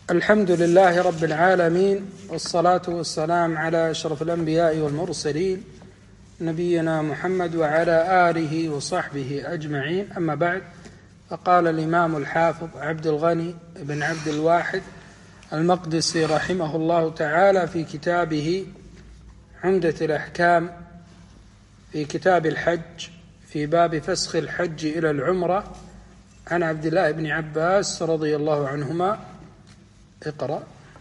الحمد لله رب العالمين، والصلاة والسلام على أشرف الأنبياء والمرسلين نبينا محمد وعلى آله وصحبه أجمعين. أما بعد، فقال الإمام الحافظ عبد الغني بن عبد الواحد المقدسي رحمه الله تعالى في كتابه عمدة الأحكام في كتاب الحج في باب فسخ الحج إلى العمرة عن عبد الله بن عباس رضي الله عنهما. اقرأ.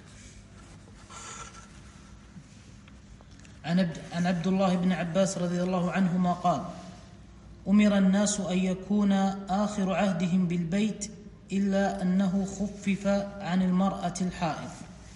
عن عبد الله بن عباس رضي الله عنهما قال: أمر الناس أن يكون آخر عهدهم بالبيت إلا أنه خفف عن المرأة الحائض.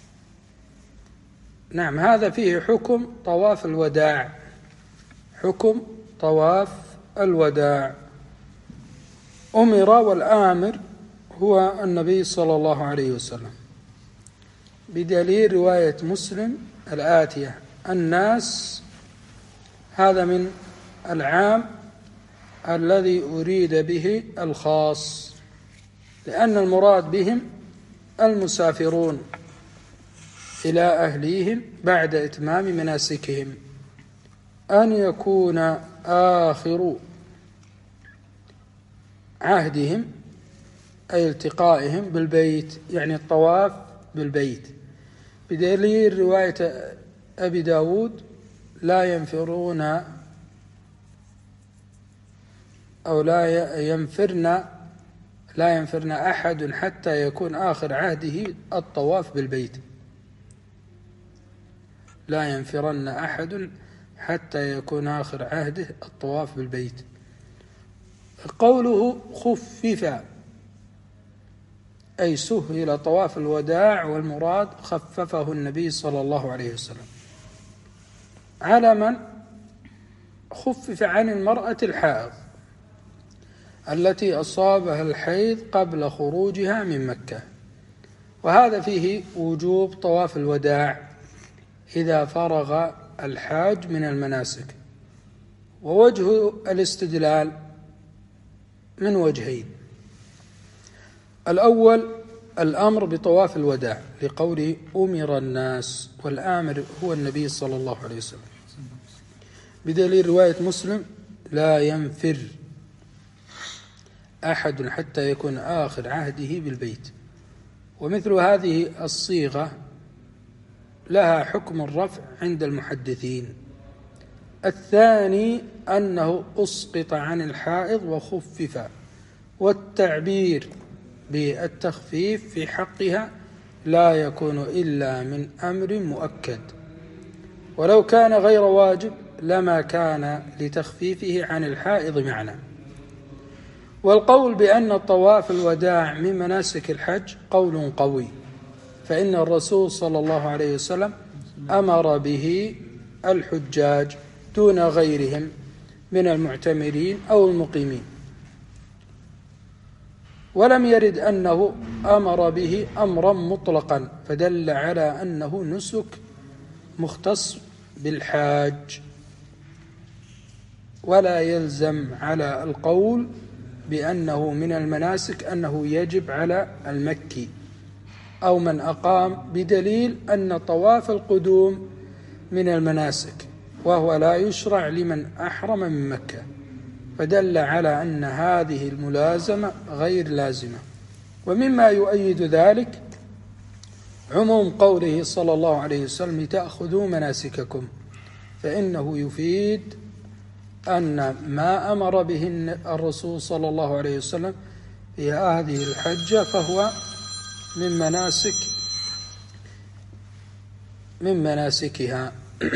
نعم، هذا فيه حكم طواف الوداع، حكم طواف الوداع. أمر، والآمر هو النبي صلى الله عليه وسلم، بدليل رواية مسلم الآتية: الناس، هذا من العام الذي أريد به الخاص، لأن المراد بهم المسافرون إلى أهليهم بعد إتمام مناسكهم، أن يكون آخر عهدهم أي التقائهم بالبيت، يعني الطواف بالبيت، بدليل رواية أبي داود: لا ينفرون أو لا ينفرن أحد حتى يكون آخر عهده الطواف بالبيت. لا ينفرن أحد حتى يكون آخر عهده الطواف بالبيت. قوله خفف أي سهل طواف الوداع، والمراد خففه النبي صلى الله عليه وسلم على من خفف عن المرأة الحائض التي أصابها الحيض قبل خروجها من مكة. وهذا فيه وجوب طواف الوداع إذا فرغ الحاج من المناسك. ووجه الاستدلال من وجهين: الأول الأمر بطواف الوداع لقوله أمر الناس، والآمر هو النبي صلى الله عليه وسلم، بدليل رواية مسلم: لا ينفر أحد حتى يكون آخر عهده بالبيت. ومثل هذه الصيغة لها حكم الرفع عند المحدثين. الثاني أنه أسقط عن الحائض وخفف، والتعبير بالتخفيف في حقها لا يكون إلا من أمر مؤكد، ولو كان غير واجب لما كان لتخفيفه عن الحائض معنى. والقول بأن طواف الوداع من مناسك الحج قول قوي، فإن الرسول صلى الله عليه وسلم أمر به الحجاج دون غيرهم من المعتمرين أو المقيمين، ولم يرد أنه أمر به أمرا مطلقا، فدل على أنه نسك مختص بالحاج، ولا يلزم على القول بأنه من المناسك أنه يجب على المكي أو من أقام، بدليل أن طواف القدوم من المناسك وهو لا يشرع لمن أحرم من مكة، فدل على أن هذه الملازمة غير لازمة. ومما يؤيد ذلك عموم قوله صلى الله عليه وسلم: لتأخذوا مناسككم، فإنه يفيد أن ما أمر به الرسول صلى الله عليه وسلم في هذه الحجة فهو من مناسكها.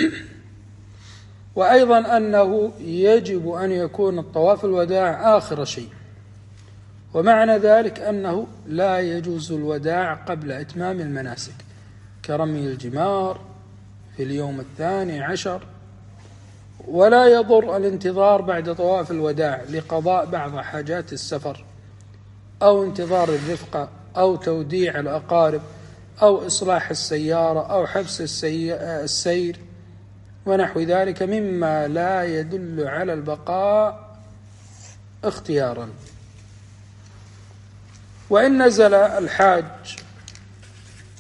وأيضا أنه يجب أن يكون الطواف الوداع آخر شيء، ومعنى ذلك أنه لا يجوز الوداع قبل إتمام المناسك، كرمي الجمار في اليوم 12، ولا يضر الانتظار بعد طواف الوداع لقضاء بعض حاجات السفر، أو انتظار الرفقة، أو توديع الأقارب، أو إصلاح السيارة، أو حبس السير ونحو ذلك مما لا يدل على البقاء اختيارا. وإن نزل الحاج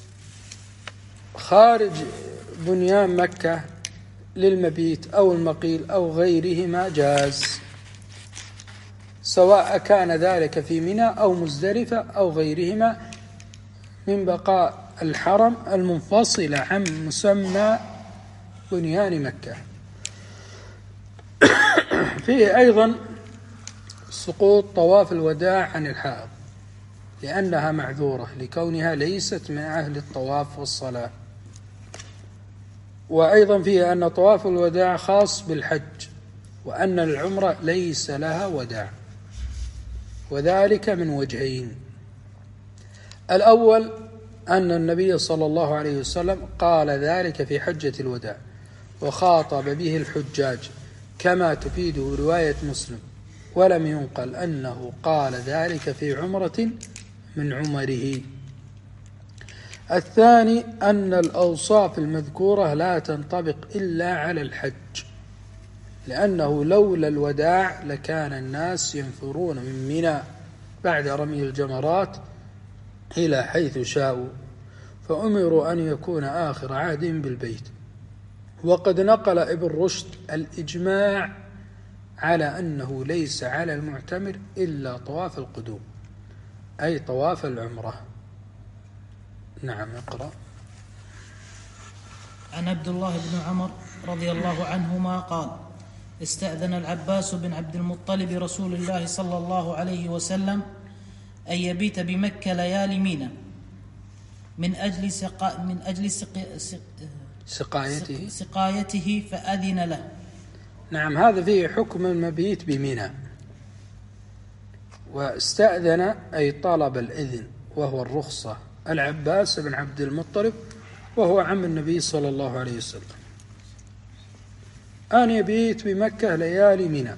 خارج بنيان مكة للمبيت أو المقيل أو غيرهما جاز، سواء كان ذلك في منى أو مزدلفة أو غيرهما من بقاء الحرم المنفصل عن مسمى بنيان مكة. فيه أيضا سقوط طواف الوداع عن الحائض لأنها معذورة لكونها ليست من أهل الطواف والصلاة. وأيضا فيه أن طواف الوداع خاص بالحج، وأن العمرة ليس لها وداع، وذلك من وجهين: الأول أن النبي صلى الله عليه وسلم قال ذلك في حجة الوداع وخاطب به الحجاج كما تفيده رواية مسلم، ولم ينقل أنه قال ذلك في عمرة من عمره. الثاني أن الأوصاف المذكورة لا تنطبق إلا على الحج، لأنه لولا الوداع لكان الناس ينفرون من منى بعد رمي الجمرات إلى حيث شاءوا، فأمروا أن يكون آخر عهدهم بالبيت. وقد نقل ابن رشد الإجماع على أنه ليس على المعتمر إلا طواف القدوم، أي طواف العمرة. نعم، اقرأ. عن عبد الله بن عمر رضي الله عنهما قال: استأذن العباس بن عبد المطلب رسول الله صلى الله عليه وسلم أن يبيت بمكة ليالي منى من أجل سقايته فأذن له. نعم، هذا فيه حكم المبيت بمنى. واستأذن أي طلب الإذن، وهو الرخصة، العباس بن عبد المطلب وهو عم النبي صلى الله عليه وسلم أن يبيت بمكة ليالي منى.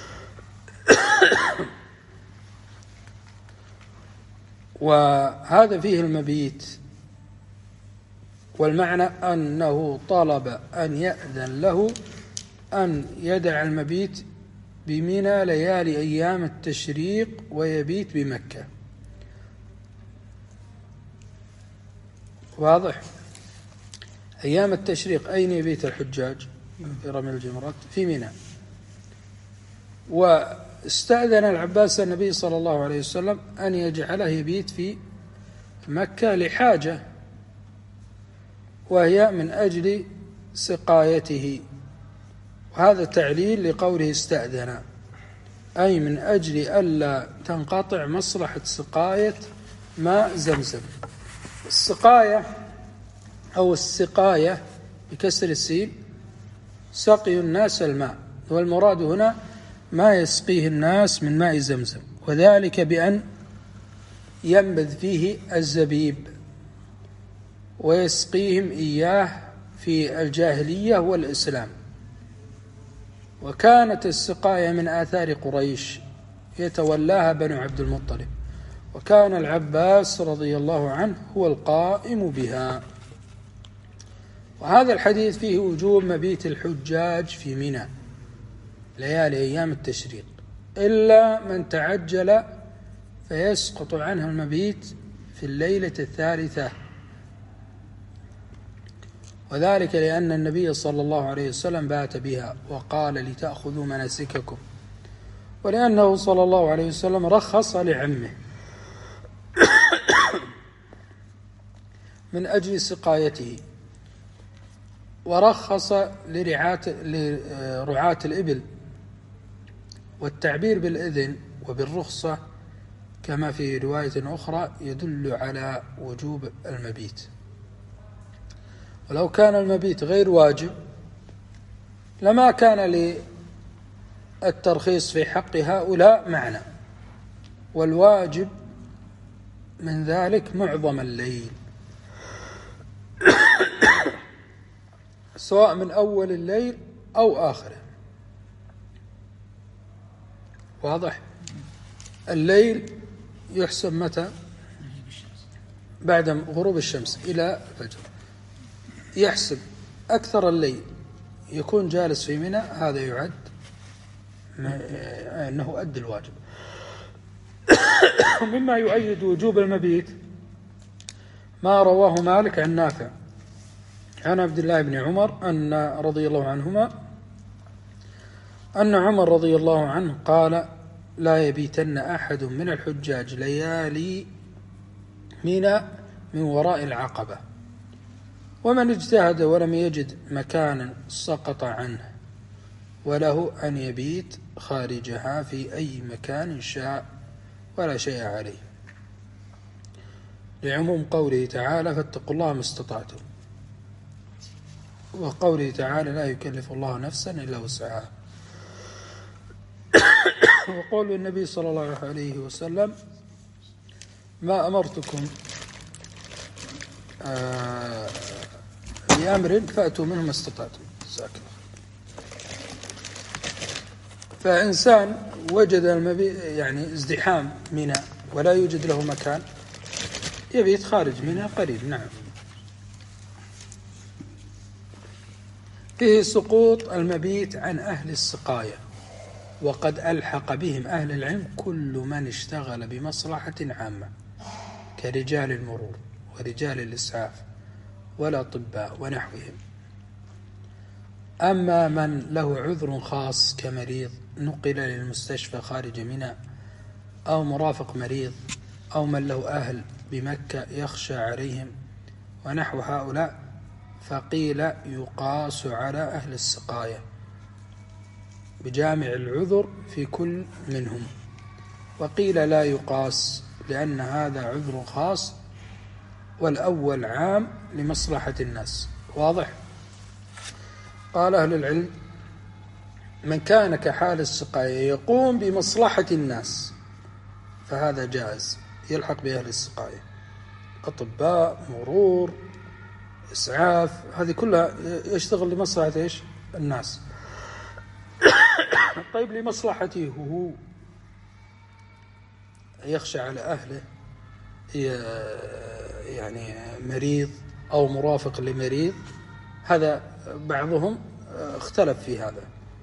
وهذا فيه المبيت، والمعنى أنه طلب أن يأذن له أن يدع المبيت بمنى ليالي أيام التشريق ويبيت بمكة. واضح؟ أيام التشريق أين يبيت الحجاج في رمي الجمرات؟ في منى. واستأذن العباس النبي صلى الله عليه وسلم أن يجعله يبيت في مكة لحاجة، وهي من أجل سقايته. وهذا تعليل لقوله استأذن، أي من أجل ألا تنقطع مصلحة سقاية ماء زمزم. السقاية أو السقاية بكسر السين سقي الناس الماء، والمراد هنا ما يسقيه الناس من ماء زمزم، وذلك بأن ينبذ فيه الزبيب ويسقيهم إياه في الجاهلية والإسلام. وكانت السقاية من آثار قريش يتولاها بنو عبد المطلب، وكان العباس رضي الله عنه هو القائم بها. وهذا الحديث فيه وجوب مبيت الحجاج في منى ليالي أيام التشريق، إلا من تعجل فيسقط عنه المبيت في الليلة الثالثة، وذلك لأن النبي صلى الله عليه وسلم بات بها وقال لتأخذوا مناسككم، ولأنه صلى الله عليه وسلم رخص لعمه من أجل سقايته، ورخص لرعاة الإبل. والتعبير بالإذن وبالرخصة كما في رواية أخرى يدل على وجوب المبيت. ولو كان المبيت غير واجب لما كان للترخيص في حق هؤلاء معنى، والواجب من ذلك معظم الليل سواء من أول الليل أو آخره. واضح؟ الليل يحسب متى؟ بعد غروب الشمس إلى الفجر. يحسب أكثر الليل يكون جالس في منى، هذا يعد أنه أدى الواجب. مما يؤيد وجوب المبيت ما رواه مالك عن نافع عن عبد الله بن عمر رضي الله عنهما أن عمر رضي الله عنه قال: لا يبيتن أحد من الحجاج ليالي منى من وراء العقبة، ومن اجتهد ولم يجد مكانا سقط عنه، وله أن يبيت خارجها في أي مكان شاء ولا شيء عليه، لعموم قوله تعالى: فاتقوا الله ما استطعتم، وقوله تعالى: لا يكلف الله نفسا إلا وسعها. وقول النبي صلى الله عليه وسلم: ما أمرتكم بأمر فأتوا منه ما استطعتم. فإنسان وجد يعني ازدحام منى ولا يوجد له مكان، يبيت خارج منى قريب. نعم. فيه سقوط المبيت عن أهل السقاية، وقد ألحق بهم أهل العلم كل من اشتغل بمصلحة عامة كرجال المرور ورجال الإسعاف والأطباء ونحوهم. أما من له عذر خاص كمريض نقل للمستشفى خارج منى، أو مرافق مريض، أو من له أهل بمكة يخشى عليهم ونحو هؤلاء، فقيل يقاس على أهل السقاية بجامع العذر في كل منهم، وقيل لا يقاس لأن هذا عذر خاص والأول عام لمصلحة الناس. واضح؟ قال أهل العلم: من كان كحال السقاية يقوم بمصلحة الناس فهذا جائز، يلحق بأهل السقاية، أطباء، مرور، إسعاف، هذه كلها يشتغل لمصلحة إيش؟ الناس. طيب لمصلحته هو يخشى على أهله، يعني مريض أو مرافق لمريض، هذا بعضهم اختلف في هذا،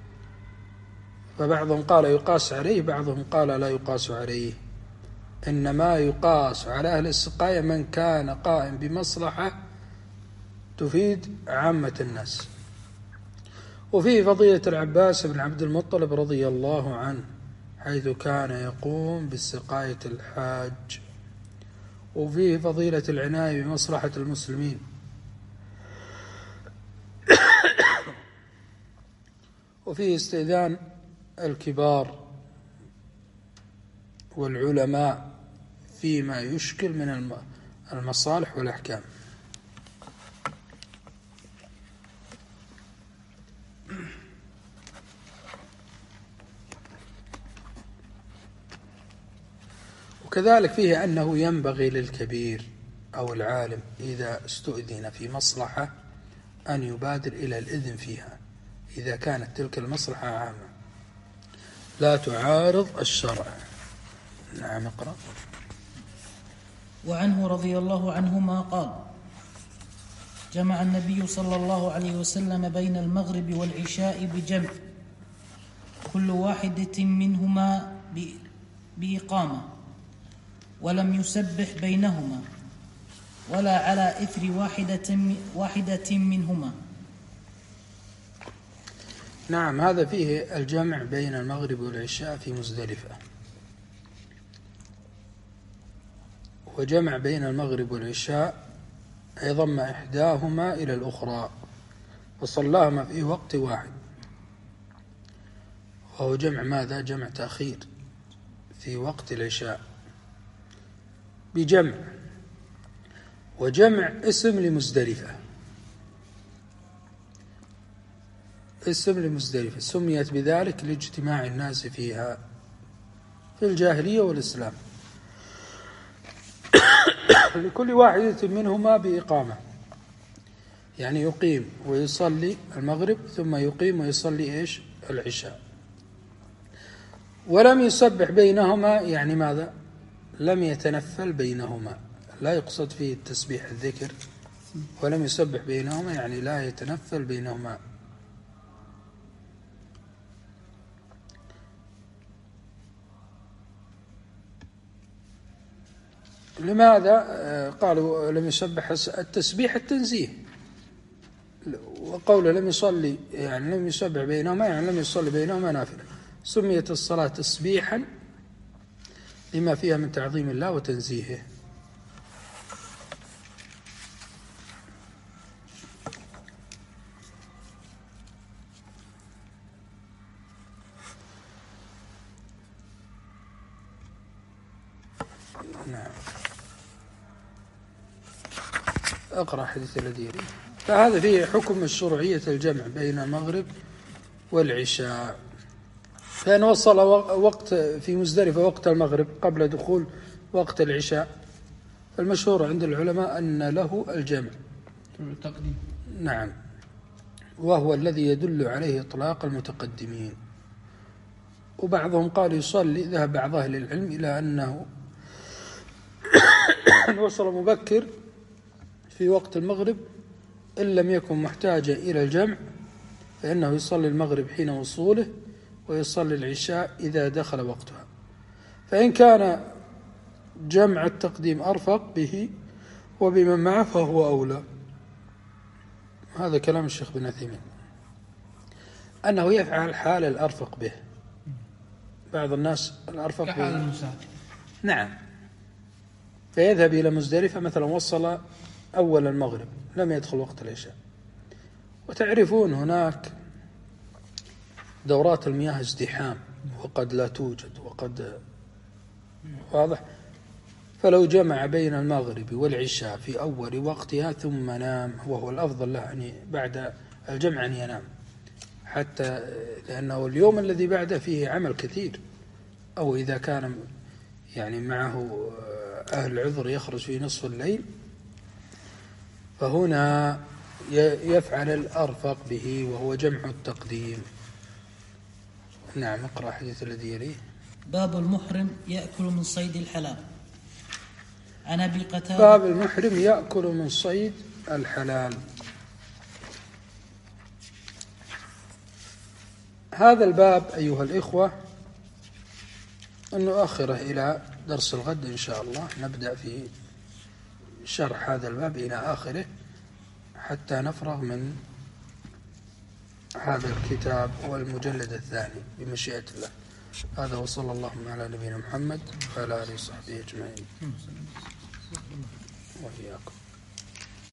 فبعضهم قال يقاس عليه، بعضهم قال لا يقاس عليه، إنما يقاس على أهل السقاية من كان قائم بمصلحة تفيد عامة الناس. وفيه فضيلة العباس بن عبد المطلب رضي الله عنه حيث كان يقوم بالسقاية الحاج، وفيه فضيلة العناية بمصلحة المسلمين، وفيه استئذان الكبار والعلماء فيما يشكل من المصالح والأحكام. وكذلك فيه أنه ينبغي للكبير أو العالم إذا استؤذن في مصلحة أن يبادر إلى الإذن فيها إذا كانت تلك المصلحة عامة لا تعارض الشرع. نعم. اقرأ. وعنه رضي الله عنهما قال: جمع النبي صلى الله عليه وسلم بين المغرب والعشاء بجمع، كل واحدة منهما بإقامة، ولم يسبح بينهما ولا على إثر واحدة منهما. نعم. هذا فيه الجمع بين المغرب والعشاء في مزدلفة، وجمع بين المغرب والعشاء أي ضم إحداهما إلى الأخرى وصلاهما في وقت واحد، وهو جمع ماذا؟ جمع تأخير في وقت العشاء بجمع، وجمع اسم لمزدلفة، اسم لمزدلفة سميت بذلك لاجتماع الناس فيها في الجاهلية والإسلام، لكل واحدة منهما بإقامة، يعني يقيم ويصلي المغرب ثم يقيم ويصلي إيش؟ العشاء. ولم يسبح بينهما، يعني ماذا؟ لم يتنفل بينهما، لا يقصد فيه التسبيح الذكر، ولم يسبح بينهما يعني لا يتنفل بينهما. لماذا قالوا لم يسبح؟ التسبيح التنزيه، وقوله لم يصلي يعني لم يسبح بينهما يعني لم يصلي بينهما نافلة. سميت الصلاة تسبيحا لما فيها من تعظيم الله وتنزيهه. نعم. أقرأ حديث الذي يليه. فهذا فيه حكم الشرعية الجمع بين المغرب والعشاء. فإن وصل وقت في مزدلفة وقت المغرب قبل دخول وقت العشاء، المشهور عند العلماء أن له الجمع. نعم، وهو الذي يدل عليه إطلاق المتقدمين. وبعضهم قال يصلي، ذهب بعض أهل العلم إلى أنه وصل مبكر في وقت المغرب إن لم يكن محتاجا إلى الجمع فإنه يصلي المغرب حين وصوله ويصلي العشاء إذا دخل وقتها. فإن كان جمع التقديم أرفق به وبمن معه فهو أولى. هذا كلام الشيخ بن عثيمين أنه يفعل حال الأرفق به. بعض الناس الأرفق به نعم، فيذهب إلى مزدلفة مثلا وصل أول المغرب لم يدخل وقت العشاء، وتعرفون هناك دورات المياه ازدحام وقد لا توجد وقد واضح. فلو جمع بين المغرب والعشاء في أول وقتها ثم نام، وهو الأفضل له يعني بعد الجمع أن ينام، حتى لأنه اليوم الذي بعده فيه عمل كثير، أو إذا كان يعني معه أهل العذر يخرج في نصف الليل، فهنا يفعل الأرفق به وهو جمع التقديم. نعم. اقرأ حديث الذي يليه. باب المحرم يأكل من صيد الحلال. عن أبي قتادة. باب المحرم يأكل من صيد الحلال. هذا الباب أيها الإخوة نؤخره إلى درس الغد إن شاء الله، نبدأ في شرح هذا الباب إلى آخره حتى نفرغ من هذا الكتاب والمجلد الثاني بمشيئة الله. هذا وصلى الله على نبينا محمد وعلى آله وصحبه أجمعين وإياكم.